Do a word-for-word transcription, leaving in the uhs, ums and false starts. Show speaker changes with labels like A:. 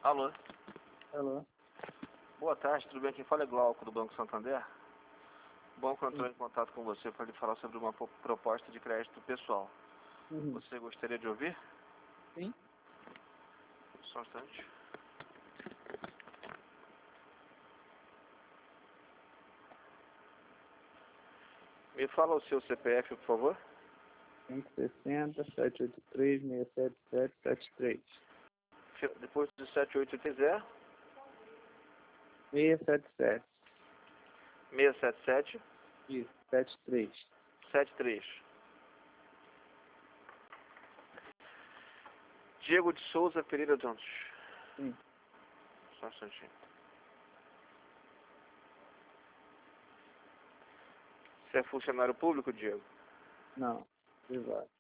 A: Alô?
B: Alô?
A: Boa tarde, tudo bem? Quem fala é Glauco, do Banco Santander. O banco entrou
B: Sim.
A: em contato com você para lhe falar sobre uma po- proposta de crédito pessoal.
B: Uhum.
A: Você gostaria de ouvir?
B: Sim?
A: Só um instante. Me fala o seu C P F, por favor.
B: cinco sessenta, sete oito três, seis sete sete, sete três.
A: Fi- Depois do sete oito três zero,
B: seis sete sete.
A: seis sete sete,
B: Isso, sete três.
A: sete três. Diego de Souza Pereira Dantas.
B: Sim.
A: Só um instantinho. Você é funcionário público, Diego?
B: Não. Privado.